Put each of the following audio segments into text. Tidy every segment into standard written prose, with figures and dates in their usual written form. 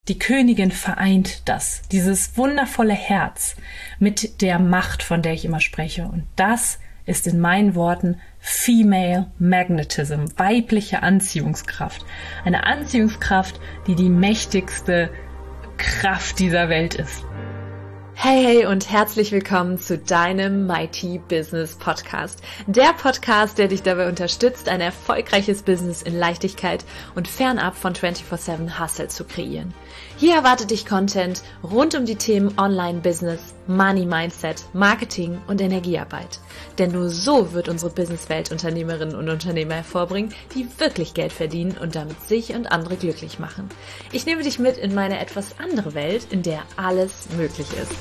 Die Königin vereint das, dieses wundervolle Herz mit der Macht, von der ich immer spreche. Und das ist in meinen Worten Female Magnetism, weibliche Anziehungskraft. Eine Anziehungskraft, die die mächtigste Kraft dieser Welt ist. Hey und herzlich willkommen zu deinem Mighty Business Podcast. Der Podcast, der dich dabei unterstützt, ein erfolgreiches Business in Leichtigkeit und fernab von 24/7 Hustle zu kreieren. Hier erwartet dich Content rund um die Themen Online-Business, Money-Mindset, Marketing und Energiearbeit. Denn nur so wird unsere Businesswelt Unternehmerinnen und Unternehmer hervorbringen, die wirklich Geld verdienen und damit sich und andere glücklich machen. Ich nehme dich mit in meine etwas andere Welt, in der alles möglich ist.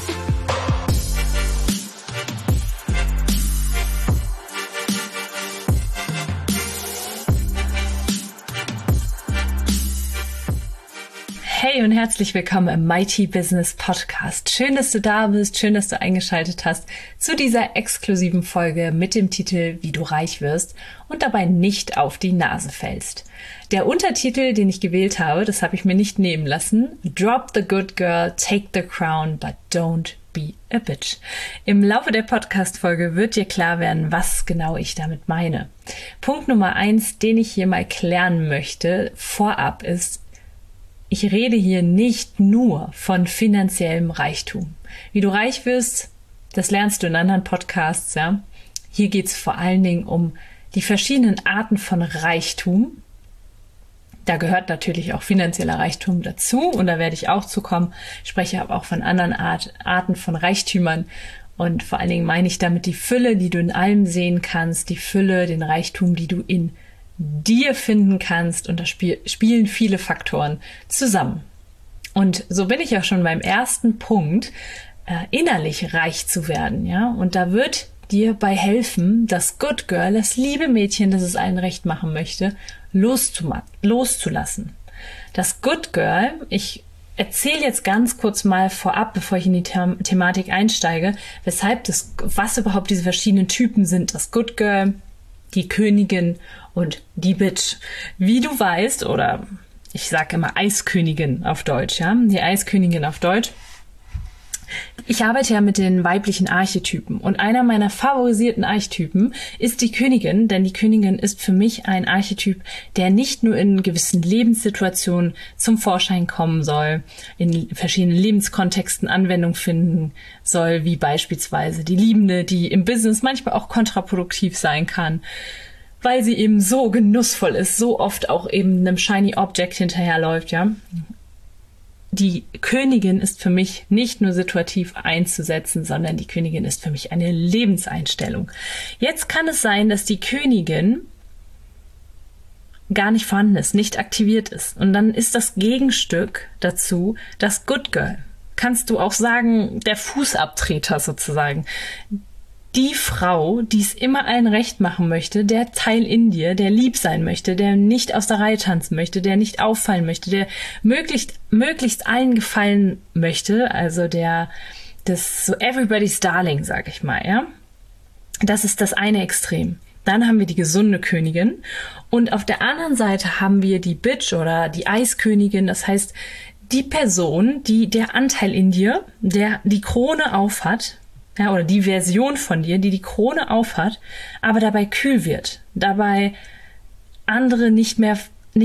Hey und herzlich willkommen im Mighty Business Podcast. Schön, dass du da bist, schön, dass du eingeschaltet hast zu dieser exklusiven Folge mit dem Titel Wie du reich wirst und dabei nicht auf die Nase fällst. Der Untertitel, den ich gewählt habe, das habe ich mir nicht nehmen lassen: Drop the good girl, take the crown, but don't be a bitch. Im Laufe der Podcast-Folge wird dir klar werden, was genau ich damit meine. Punkt Nummer 1, den ich hier mal klären möchte, vorab ist: Ich rede hier nicht nur von finanziellem Reichtum. Wie du reich wirst, das lernst du in anderen Podcasts, ja. Hier geht's vor allen Dingen um die verschiedenen Arten von Reichtum. Da gehört natürlich auch finanzieller Reichtum dazu und da werde ich auch zukommen. Ich spreche aber auch von anderen Arten von Reichtümern und vor allen Dingen meine ich damit die Fülle, die du in allem sehen kannst, die Fülle, den Reichtum, die du in dir finden kannst, und da spielen viele Faktoren zusammen. Und so bin ich ja schon beim ersten Punkt, innerlich reich zu werden, ja. Und da wird dir bei helfen, das Good Girl, das liebe Mädchen, das es allen recht machen möchte, loszulassen. Das Good Girl, ich erzähle jetzt ganz kurz mal vorab, bevor ich in die Thematik einsteige, was überhaupt diese verschiedenen Typen sind. Das Good Girl, die Königin und die Bitch. Wie du weißt, oder ich sage immer Eiskönigin auf Deutsch, ja, die Eiskönigin auf Deutsch. Ich arbeite ja mit den weiblichen Archetypen und einer meiner favorisierten Archetypen ist die Königin, denn die Königin ist für mich ein Archetyp, der nicht nur in gewissen Lebenssituationen zum Vorschein kommen soll, in verschiedenen Lebenskontexten Anwendung finden soll, wie beispielsweise die Liebende, die im Business manchmal auch kontraproduktiv sein kann, weil sie eben so genussvoll ist, so oft auch eben einem Shiny Object hinterherläuft, ja. Die Königin ist für mich nicht nur situativ einzusetzen, sondern die Königin ist für mich eine Lebenseinstellung. Jetzt kann es sein, dass die Königin gar nicht vorhanden ist, nicht aktiviert ist. Und dann ist das Gegenstück dazu das Good Girl. Kannst du auch sagen, der Fußabtreter sozusagen. Die Frau, die es immer allen recht machen möchte, der Teil in dir, der lieb sein möchte, der nicht aus der Reihe tanzen möchte, der nicht auffallen möchte, der möglichst allen gefallen möchte, also das so everybody's darling, sag ich mal, ja. Das ist das eine Extrem. Dann haben wir die gesunde Königin und auf der anderen Seite haben wir die Bitch oder die Eiskönigin, das heißt die Person, der Anteil in dir, der die Krone aufhat, ja, oder die Version von dir, die Krone aufhat, aber dabei kühl wird, dabei andere nicht mehr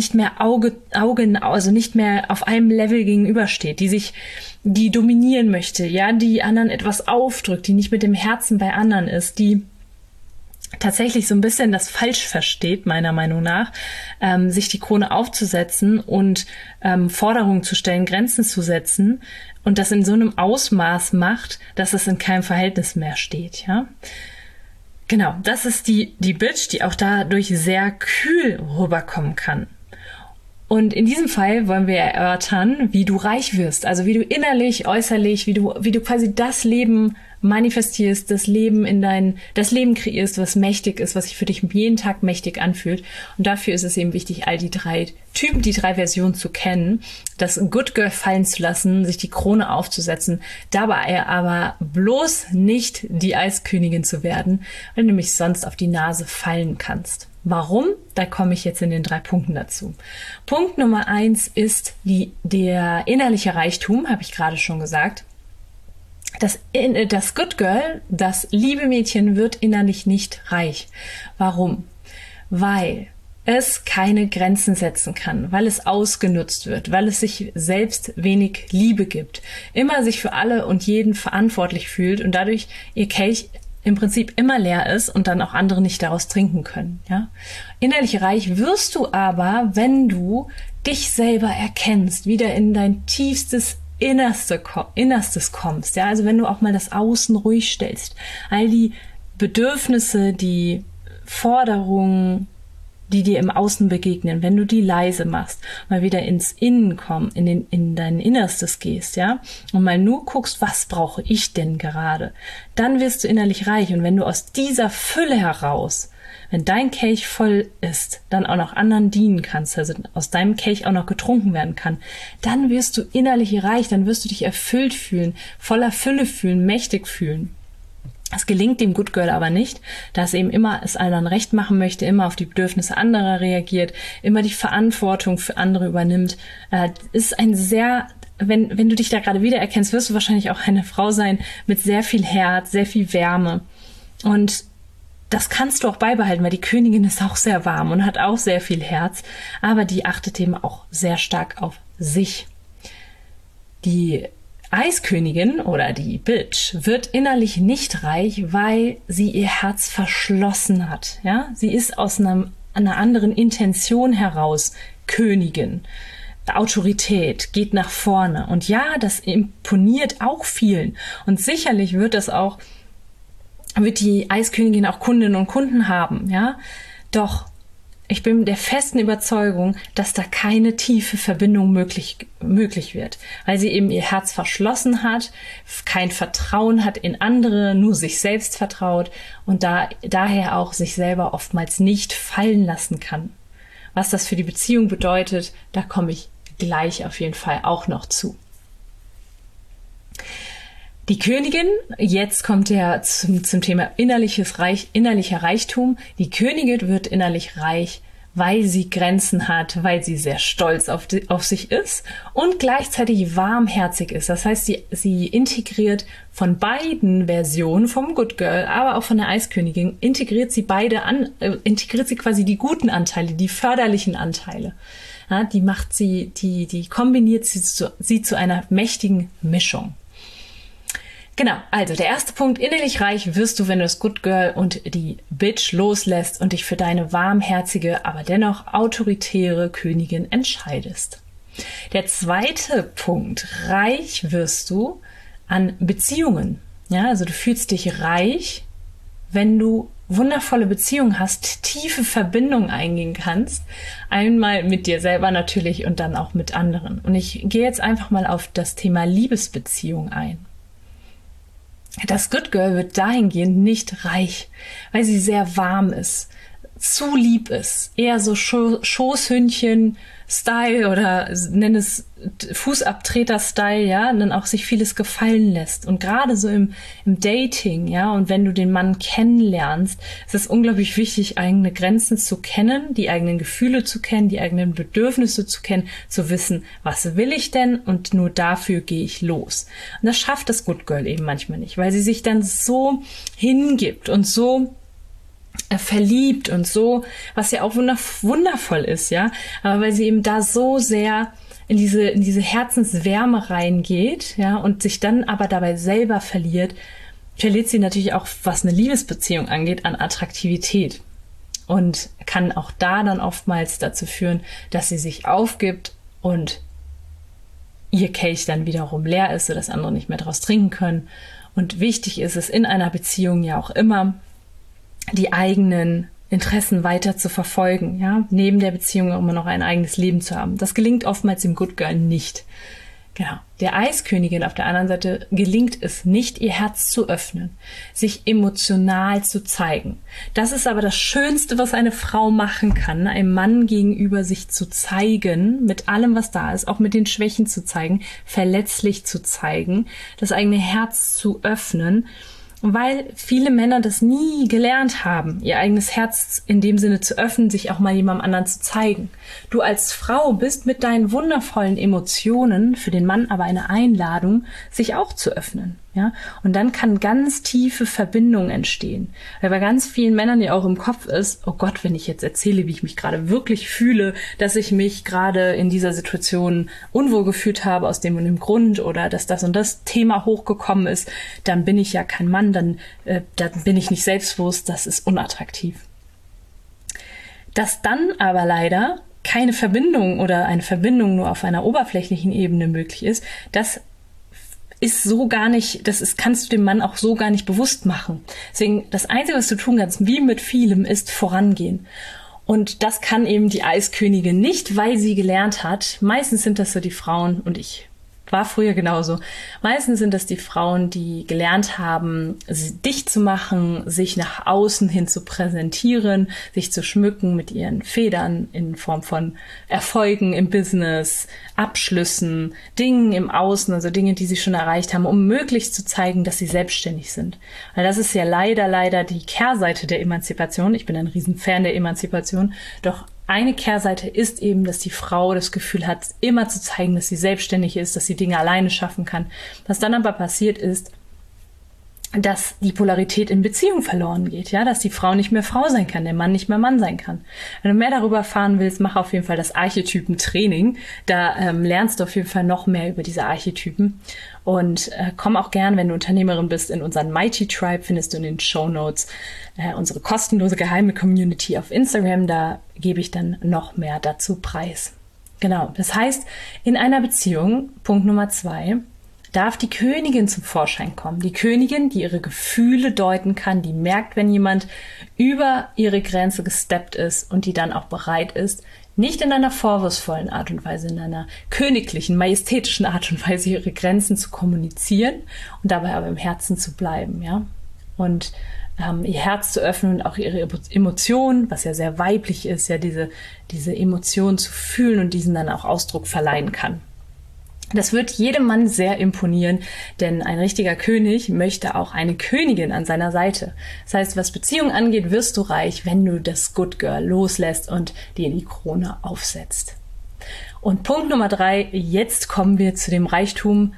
also nicht mehr auf einem Level gegenübersteht, die dominieren möchte, ja, die anderen etwas aufdrückt, die nicht mit dem Herzen bei anderen ist, die tatsächlich so ein bisschen das falsch versteht, meiner Meinung nach, sich die Krone aufzusetzen und Forderungen zu stellen, Grenzen zu setzen und das in so einem Ausmaß macht, dass es in keinem Verhältnis mehr steht, ja. Genau, das ist die Bitch, die auch dadurch sehr kühl rüberkommen kann. Und in diesem Fall wollen wir erörtern, wie du reich wirst, also wie du innerlich, äußerlich, wie du quasi das Leben manifestierst, das Leben kreierst, was mächtig ist, was sich für dich jeden Tag mächtig anfühlt. Und dafür ist es eben wichtig, all die 3 Typen, die 3 Versionen zu kennen, das Good Girl fallen zu lassen, sich die Krone aufzusetzen, dabei aber bloß nicht die Eiskönigin zu werden, weil du nämlich sonst auf die Nase fallen kannst. Warum? Da komme ich jetzt in den 3 Punkten dazu. Punkt Nummer 1 ist der innerliche Reichtum, habe ich gerade schon gesagt. Das Good Girl, das liebe Mädchen, wird innerlich nicht reich. Warum? Weil es keine Grenzen setzen kann, weil es ausgenutzt wird, weil es sich selbst wenig Liebe gibt, immer sich für alle und jeden verantwortlich fühlt und dadurch ihr Kelch im Prinzip immer leer ist und dann auch andere nicht daraus trinken können. Ja? Innerlich reich wirst du aber, wenn du dich selber erkennst, wieder in dein tiefstes Innerstes kommst. Ja? Also wenn du auch mal das Außen ruhig stellst, all die Bedürfnisse, die Forderungen, die dir im Außen begegnen, wenn du die leise machst, mal wieder ins Innen kommen, in dein Innerstes gehst, ja, und mal nur guckst, was brauche ich denn gerade, dann wirst du innerlich reich. Und wenn du aus dieser Fülle heraus, wenn dein Kelch voll ist, dann auch noch anderen dienen kannst, also aus deinem Kelch auch noch getrunken werden kann, dann wirst du innerlich reich, dann wirst du dich erfüllt fühlen, voller Fülle fühlen, mächtig fühlen. Es gelingt dem Good Girl aber nicht, da es eben immer es anderen recht machen möchte, immer auf die Bedürfnisse anderer reagiert, immer die Verantwortung für andere übernimmt. Ist ein sehr, wenn du dich da gerade wiedererkennst, wirst du wahrscheinlich auch eine Frau sein mit sehr viel Herz, sehr viel Wärme. Und das kannst du auch beibehalten, weil die Königin ist auch sehr warm und hat auch sehr viel Herz, aber die achtet eben auch sehr stark auf sich. Die Eiskönigin oder die Bitch wird innerlich nicht reich, weil sie ihr Herz verschlossen hat. Ja, sie ist aus einer anderen Intention heraus Königin. Autorität geht nach vorne. Und ja, das imponiert auch vielen. Und sicherlich wird die Eiskönigin auch Kundinnen und Kunden haben. Ja, doch ich bin der festen Überzeugung, dass da keine tiefe Verbindung möglich wird, weil sie eben ihr Herz verschlossen hat, kein Vertrauen hat in andere, nur sich selbst vertraut und daher auch sich selber oftmals nicht fallen lassen kann. Was das für die Beziehung bedeutet, da komme ich gleich auf jeden Fall auch noch zu. Die Königin, jetzt kommt er zum Thema innerlicher Reichtum. Die Königin wird innerlich reich, weil sie Grenzen hat, weil sie sehr stolz auf sich ist und gleichzeitig warmherzig ist. Das heißt, sie integriert von beiden Versionen, vom Good Girl, aber auch von der Eiskönigin, integriert sie quasi die guten Anteile, die förderlichen Anteile. Ja, die kombiniert sie zu einer mächtigen Mischung. Genau, also der erste Punkt, innerlich reich wirst du, wenn du das Good Girl und die Bitch loslässt und dich für deine warmherzige, aber dennoch autoritäre Königin entscheidest. Der zweite Punkt, reich wirst du an Beziehungen. Ja, also du fühlst dich reich, wenn du wundervolle Beziehungen hast, tiefe Verbindungen eingehen kannst, einmal mit dir selber natürlich und dann auch mit anderen. Und ich gehe jetzt einfach mal auf das Thema Liebesbeziehung ein. Das Good Girl wird dahingehend nicht reich, weil sie sehr warm ist, zu lieb ist, eher so Schoßhündchen-Style oder nenn es Fußabtreter-Style, ja, und dann auch sich vieles gefallen lässt. Und gerade so im Dating, ja, und wenn du den Mann kennenlernst, ist es unglaublich wichtig, eigene Grenzen zu kennen, die eigenen Gefühle zu kennen, die eigenen Bedürfnisse zu kennen, zu wissen, was will ich denn, und nur dafür gehe ich los. Und das schafft das Good Girl eben manchmal nicht, weil sie sich dann so hingibt und so verliebt und so, was ja auch wundervoll ist, ja, aber weil sie eben da so sehr in diese Herzenswärme reingeht, ja, und sich dann aber dabei selber verliert sie natürlich auch, was eine Liebesbeziehung angeht, an Attraktivität und kann auch da dann oftmals dazu führen, dass sie sich aufgibt und ihr Kelch dann wiederum leer ist, sodass andere nicht mehr daraus trinken können. Und wichtig ist es in einer Beziehung ja auch immer, die eigenen Interessen weiter zu verfolgen, ja, neben der Beziehung immer noch ein eigenes Leben zu haben. Das gelingt oftmals dem Good Girl nicht. Genau. Der Eiskönigin auf der anderen Seite gelingt es nicht, ihr Herz zu öffnen, sich emotional zu zeigen. Das ist aber das Schönste, was eine Frau machen kann, einem Mann gegenüber sich zu zeigen, mit allem, was da ist, auch mit den Schwächen zu zeigen, verletzlich zu zeigen, das eigene Herz zu öffnen, weil viele Männer das nie gelernt haben, ihr eigenes Herz in dem Sinne zu öffnen, sich auch mal jemandem anderen zu zeigen. Du als Frau bist mit deinen wundervollen Emotionen für den Mann aber eine Einladung, sich auch zu öffnen. Ja, und dann kann ganz tiefe Verbindung entstehen. Weil bei ganz vielen Männern ja auch im Kopf ist, oh Gott, wenn ich jetzt erzähle, wie ich mich gerade wirklich fühle, dass ich mich gerade in dieser Situation unwohl gefühlt habe aus dem und dem Grund oder dass das und das Thema hochgekommen ist, dann bin ich ja kein Mann, dann bin ich nicht selbstbewusst, das ist unattraktiv. Dass dann aber leider keine Verbindung oder eine Verbindung nur auf einer oberflächlichen Ebene möglich ist, das ist so gar nicht, kannst du dem Mann auch so gar nicht bewusst machen. Deswegen, das Einzige, was du tun kannst, wie mit vielem, ist vorangehen. Und das kann eben die Eiskönigin nicht, weil sie gelernt hat. Meistens sind das so die Frauen, und ich war früher genauso. Meistens sind das die Frauen, die gelernt haben, dicht zu machen, sich nach außen hin zu präsentieren, sich zu schmücken mit ihren Federn in Form von Erfolgen im Business, Abschlüssen, Dingen im Außen, also Dinge, die sie schon erreicht haben, um möglichst zu zeigen, dass sie selbstständig sind. Weil das ist ja leider die Kehrseite der Emanzipation. Ich bin ein Riesenfan der Emanzipation, doch eine Kehrseite ist eben, dass die Frau das Gefühl hat, immer zu zeigen, dass sie selbstständig ist, dass sie Dinge alleine schaffen kann. Was dann aber passiert ist, dass die Polarität in Beziehung verloren geht, ja, dass die Frau nicht mehr Frau sein kann, der Mann nicht mehr Mann sein kann. Wenn du mehr darüber erfahren willst, mach auf jeden Fall das Archetypen-Training. Da lernst du auf jeden Fall noch mehr über diese Archetypen. Und komm auch gern, wenn du Unternehmerin bist, in unseren Mighty Tribe, findest du in den Shownotes unsere kostenlose geheime Community auf Instagram. Da gebe ich dann noch mehr dazu preis. Genau, das heißt, in einer Beziehung, Punkt Nummer 2, darf die Königin zum Vorschein kommen. Die Königin, die ihre Gefühle deuten kann, die merkt, wenn jemand über ihre Grenze gesteppt ist und die dann auch bereit ist, nicht in einer vorwurfsvollen Art und Weise, in einer königlichen, majestätischen Art und Weise ihre Grenzen zu kommunizieren und dabei aber im Herzen zu bleiben, ja. Und ihr Herz zu öffnen und auch ihre Emotionen, was ja sehr weiblich ist, ja, diese Emotionen zu fühlen und diesen dann auch Ausdruck verleihen kann. Das wird jedem Mann sehr imponieren, denn ein richtiger König möchte auch eine Königin an seiner Seite. Das heißt, was Beziehungen angeht, wirst du reich, wenn du das Good Girl loslässt und dir die Krone aufsetzt. Und Punkt Nummer 3, jetzt kommen wir zu dem Reichtum,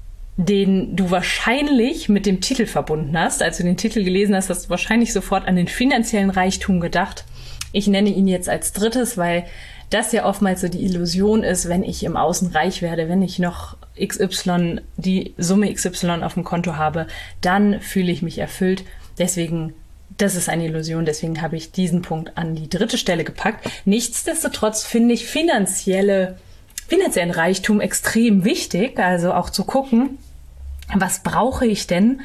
den du wahrscheinlich mit dem Titel verbunden hast. Als du den Titel gelesen hast, hast du wahrscheinlich sofort an den finanziellen Reichtum gedacht. Ich nenne ihn jetzt als drittes, weil das ja oftmals so die Illusion ist, wenn ich im Außen reich werde, wenn ich noch XY, die Summe XY auf dem Konto habe, dann fühle ich mich erfüllt. Deswegen, das ist eine Illusion, deswegen habe ich diesen Punkt an die dritte Stelle gepackt. Nichtsdestotrotz finde ich finanziellen Reichtum extrem wichtig, also auch zu gucken, was brauche ich denn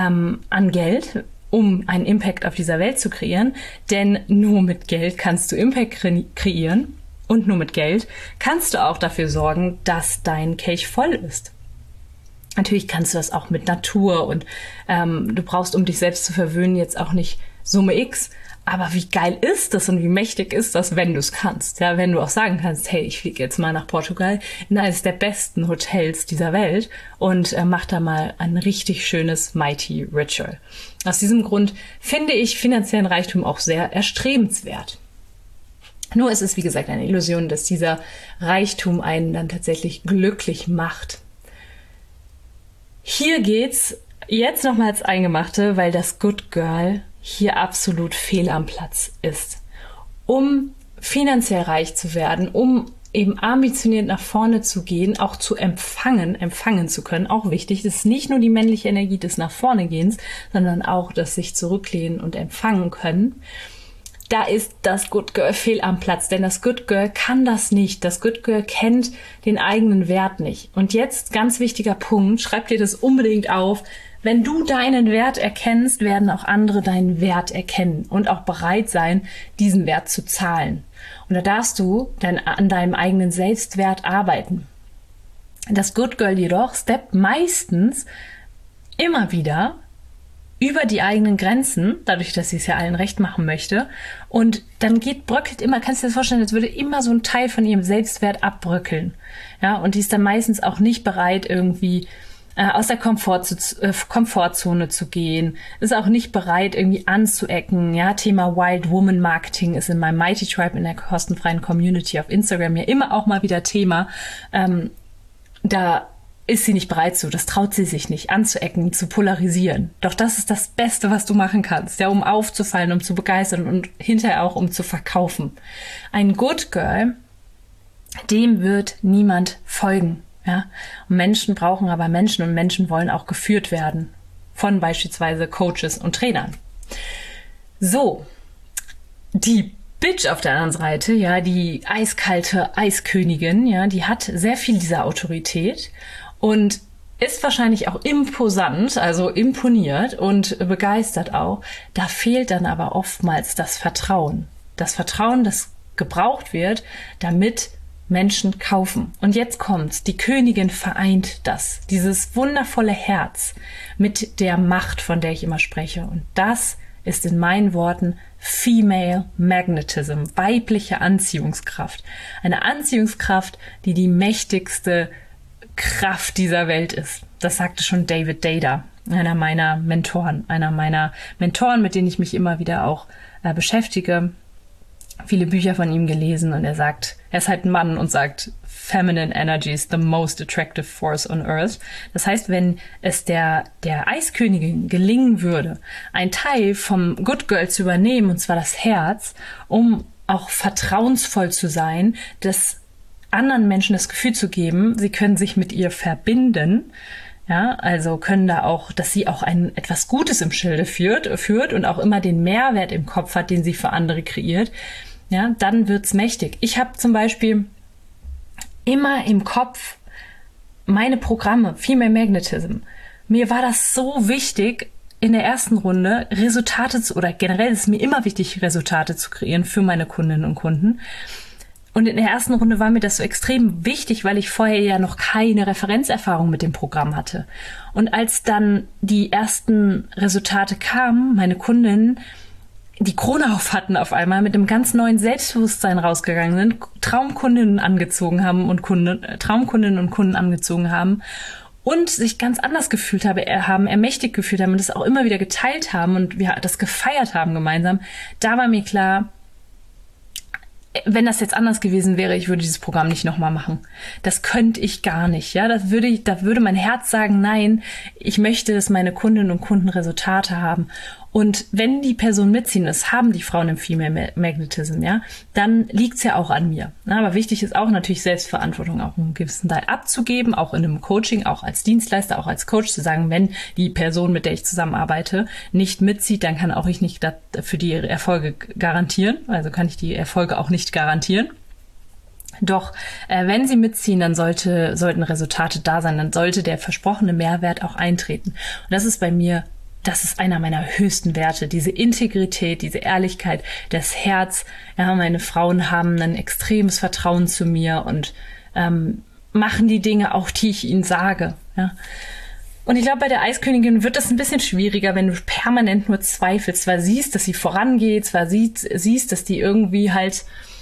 an Geld, um einen Impact auf dieser Welt zu kreieren, denn nur mit Geld kannst du Impact kreieren. Und nur mit Geld kannst du auch dafür sorgen, dass dein Kelch voll ist. Natürlich kannst du das auch mit Natur und du brauchst, um dich selbst zu verwöhnen, jetzt auch nicht Summe X. Aber wie geil ist das und wie mächtig ist das, wenn du es kannst? Ja, wenn du auch sagen kannst, hey, ich fliege jetzt mal nach Portugal in eines der besten Hotels dieser Welt und mach da mal ein richtig schönes Mighty Ritual. Aus diesem Grund finde ich finanziellen Reichtum auch sehr erstrebenswert. Nur ist es, wie gesagt, eine Illusion, dass dieser Reichtum einen dann tatsächlich glücklich macht. Hier geht's jetzt nochmal ins Eingemachte, weil das Good Girl hier absolut fehl am Platz ist. Um finanziell reich zu werden, um eben ambitioniert nach vorne zu gehen, auch zu empfangen zu können, auch wichtig. Das ist nicht nur die männliche Energie des nach vorne Gehens, sondern auch das sich zurücklehnen und empfangen können. Da ist das Good Girl fehl am Platz, denn das Good Girl kann das nicht. Das Good Girl kennt den eigenen Wert nicht. Und jetzt, ganz wichtiger Punkt, schreib dir das unbedingt auf. Wenn du deinen Wert erkennst, werden auch andere deinen Wert erkennen und auch bereit sein, diesen Wert zu zahlen. Und da darfst du an deinem eigenen Selbstwert arbeiten. Das Good Girl jedoch steppt meistens immer wieder über die eigenen Grenzen, dadurch, dass sie es ja allen recht machen möchte. Und dann bröckelt immer, kannst du dir das vorstellen, als würde immer so ein Teil von ihrem Selbstwert abbröckeln. Ja, und die ist dann meistens auch nicht bereit, irgendwie aus der Komfortzone zu gehen, ist auch nicht bereit, irgendwie anzuecken. Ja, Thema Wild Woman Marketing ist in meinem Mighty Tribe in der kostenfreien Community auf Instagram ja immer auch mal wieder Thema. Da ist sie nicht bereit zu, das traut sie sich nicht, anzuecken, zu polarisieren. Doch das ist das Beste, was du machen kannst, ja, um aufzufallen, um zu begeistern und hinterher auch um zu verkaufen. Ein Good Girl, dem wird niemand folgen. Ja, und Menschen brauchen aber Menschen und Menschen wollen auch geführt werden von beispielsweise Coaches und Trainern. So, die Bitch auf der anderen Seite, ja, die eiskalte Eiskönigin, ja, die hat sehr viel dieser Autorität und ist wahrscheinlich auch imposant, also imponiert und begeistert auch. Da fehlt dann aber oftmals das Vertrauen. Das Vertrauen, das gebraucht wird, damit Menschen kaufen. Und jetzt kommt's. Die Königin vereint das. Dieses wundervolle Herz mit der Macht, von der ich immer spreche. Und das ist in meinen Worten Female Magnetism, weibliche Anziehungskraft. Eine Anziehungskraft, die die mächtigste Kraft dieser Welt ist. Das sagte schon David Deida, einer meiner Mentoren, mit denen ich mich immer wieder auch beschäftige. Viele Bücher von ihm gelesen und er ist halt ein Mann und sagt, Feminine Energy is the most attractive force on earth. Das heißt, wenn es der Eiskönigin gelingen würde, ein Teil vom Good Girl zu übernehmen, und zwar das Herz, um auch vertrauensvoll zu sein, das anderen Menschen das Gefühl zu geben, sie können sich mit ihr verbinden, ja, also können da auch, dass sie auch etwas Gutes im Schilde führt und auch immer den Mehrwert im Kopf hat, den sie für andere kreiert, ja, dann wird's mächtig. Ich habe zum Beispiel immer im Kopf meine Programme, Female Magnetism. Mir war das so wichtig, in der ersten Runde oder generell ist es mir immer wichtig, Resultate zu kreieren für meine Kundinnen und Kunden. Und in der ersten Runde war mir das so extrem wichtig, weil ich vorher ja noch keine Referenzerfahrung mit dem Programm hatte. Und als dann die ersten Resultate kamen, meine Kundinnen die Krone auf hatten auf einmal, mit einem ganz neuen Selbstbewusstsein rausgegangen sind, Traumkundinnen angezogen haben und Traumkundinnen und Kunden angezogen haben und sich ganz anders gefühlt haben, ermächtigt gefühlt haben und das auch immer wieder geteilt haben und wir das gefeiert haben gemeinsam, da war mir klar, wenn das jetzt anders gewesen wäre, ich würde dieses Programm nicht nochmal machen. Das könnte ich gar nicht, ja. Da würde mein Herz sagen, nein, ich möchte, dass meine Kundinnen und Kunden Resultate haben. Und wenn die Personen mitziehen, das haben die Frauen im Female Magnetism, ja, dann liegt's ja auch an mir. Aber wichtig ist auch natürlich Selbstverantwortung auch einen gewissen Teil abzugeben, auch in einem Coaching, auch als Dienstleister, auch als Coach zu sagen, wenn die Person, mit der ich zusammenarbeite, nicht mitzieht, dann kann auch ich nicht für die Erfolge garantieren. Also kann ich die Erfolge auch nicht garantieren. Doch wenn sie mitziehen, dann sollten Resultate da sein, dann sollte der versprochene Mehrwert auch eintreten. Und das ist bei mir, das ist einer meiner höchsten Werte, diese Integrität, diese Ehrlichkeit, das Herz. Ja, meine Frauen haben ein extremes Vertrauen zu mir und machen die Dinge auch, die ich ihnen sage. Ja. Und ich glaube, bei der Eiskönigin wird das ein bisschen schwieriger, wenn du permanent nur zweifelst, zwar siehst, dass sie vorangeht, zwar siehst, dass die irgendwie halt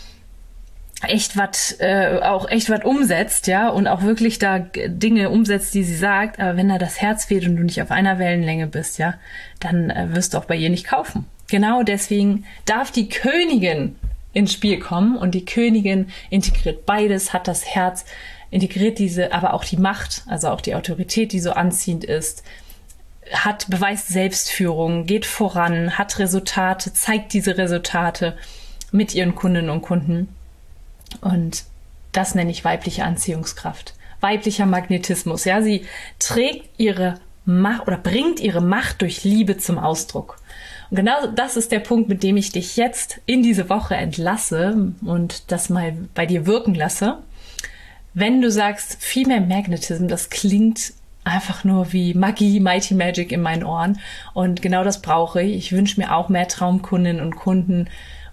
echt was umsetzt, ja, und auch wirklich da Dinge umsetzt, die sie sagt, aber wenn da das Herz fehlt und du nicht auf einer Wellenlänge bist, ja, dann wirst du auch bei ihr nicht kaufen. Genau deswegen darf die Königin ins Spiel kommen und die Königin integriert beides, hat das Herz, integriert aber auch die Macht, also auch die Autorität, die so anziehend ist, beweist Selbstführung, geht voran, hat Resultate, zeigt diese Resultate mit ihren Kundinnen und Kunden. Und das nenne ich weibliche Anziehungskraft. Weiblicher Magnetismus. Ja, sie trägt ihre Macht oder bringt ihre Macht durch Liebe zum Ausdruck. Und genau das ist der Punkt, mit dem ich dich jetzt in diese Woche entlasse und das mal bei dir wirken lasse. Wenn du sagst, Female Magnetism, das klingt einfach nur wie Magie, Mighty Magic in meinen Ohren. Und genau das brauche ich. Ich wünsche mir auch mehr Traumkundinnen und Kunden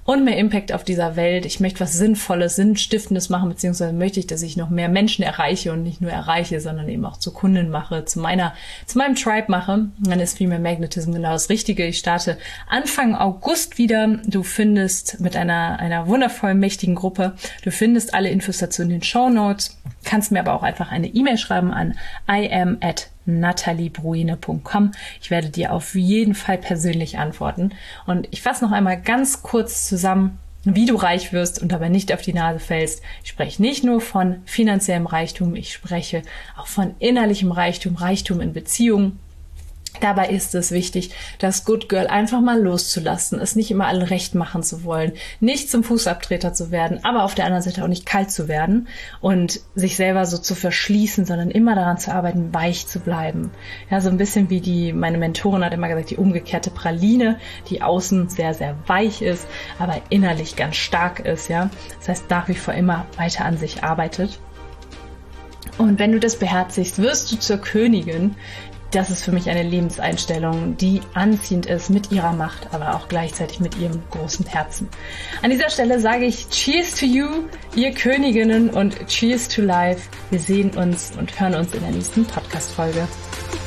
und mehr Impact auf dieser Welt. Ich möchte was Sinnvolles, Sinnstiftendes machen, beziehungsweise möchte ich, dass ich noch mehr Menschen erreiche und nicht nur erreiche, sondern eben auch zu Kunden mache, zu meinem Tribe mache. Dann ist Female Magnetism genau das Richtige. Ich starte Anfang August wieder. Du findest mit einer wundervollen, mächtigen Gruppe, du findest alle Infos dazu in den Shownotes. Kannst mir aber auch einfach eine E-Mail schreiben an iam@nataliebruine.com. Ich werde dir auf jeden Fall persönlich antworten. Und ich fasse noch einmal ganz kurz zusammen, wie du reich wirst und dabei nicht auf die Nase fällst. Ich spreche nicht nur von finanziellem Reichtum, ich spreche auch von innerlichem Reichtum, Reichtum in Beziehungen. Dabei ist es wichtig, das Good Girl einfach mal loszulassen, es nicht immer allen recht machen zu wollen, nicht zum Fußabtreter zu werden, aber auf der anderen Seite auch nicht kalt zu werden und sich selber so zu verschließen, sondern immer daran zu arbeiten, weich zu bleiben. Ja, so ein bisschen wie meine Mentorin hat immer gesagt, die umgekehrte Praline, die außen sehr, sehr weich ist, aber innerlich ganz stark ist, ja. Das heißt, nach wie vor immer weiter an sich arbeitet. Und wenn du das beherzigst, wirst du zur Königin. Das ist für mich eine Lebenseinstellung, die anziehend ist mit ihrer Macht, aber auch gleichzeitig mit ihrem großen Herzen. An dieser Stelle sage ich Cheers to you, ihr Königinnen, und Cheers to life. Wir sehen uns und hören uns in der nächsten Podcast-Folge.